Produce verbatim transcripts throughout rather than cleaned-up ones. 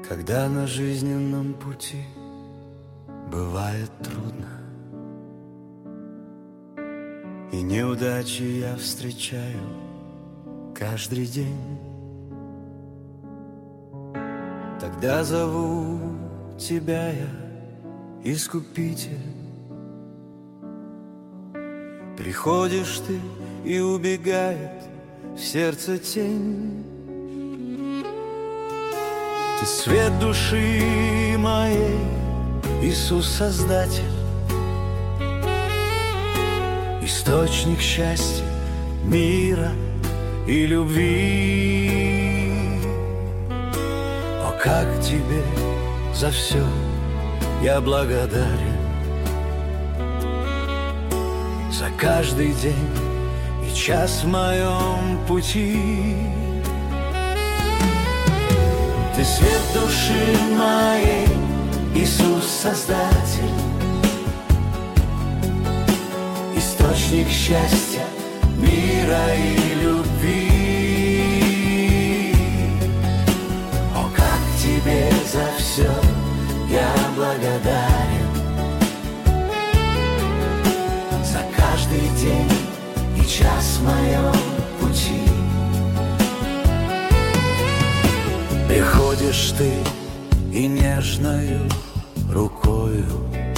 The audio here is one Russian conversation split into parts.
Когда на жизненном пути бывает трудно, и неудачи я встречаю каждый день, тогда зову тебя я, Искупитель. Приходишь ты, и убегает в сердце тень. Ты свет души моей, Иисус Создатель, источник счастья, мира и любви. О, как тебе за все я благодарен, за каждый день и час в моем пути. Ты свет души моей, Иисус Создатель, источник счастья, мира и любви. О, как тебе за все я благодарен, за каждый день и час в моем пути. Приходишь ты и нежною рукою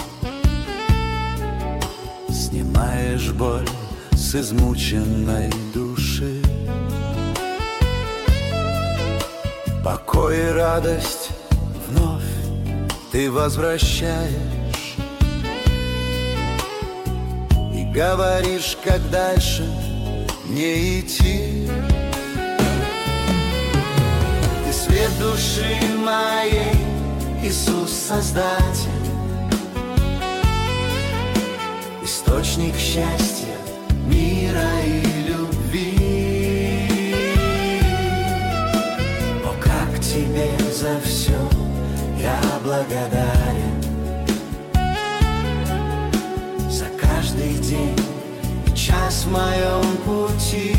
снимаешь боль с измученной души. Покой и радость вновь ты возвращаешь и говоришь, как дальше мне идти. Ты свет души моей, Иисус Создатель, источник счастья, мира и любви. О, как тебе за все я благодарен, за каждый день и час в моем пути.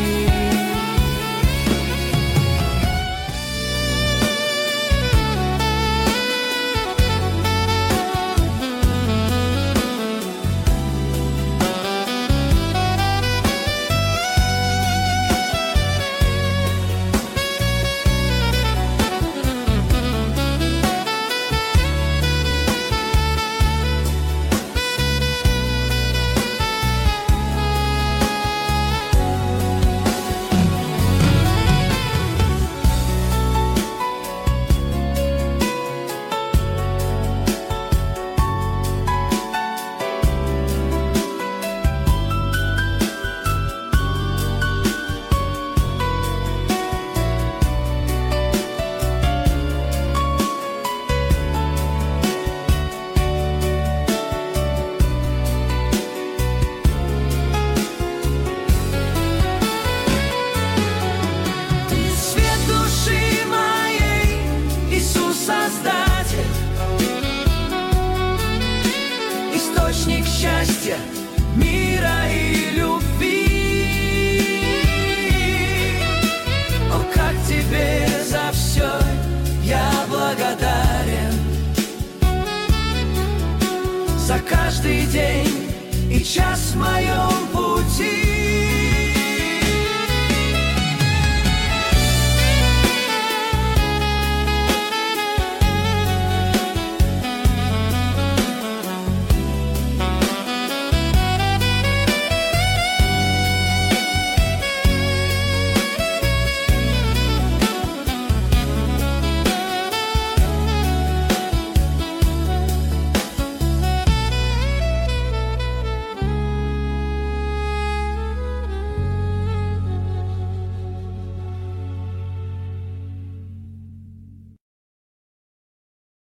Источник счастья, мира и любви. О, как тебе за все я благодарен, за каждый день и час в моем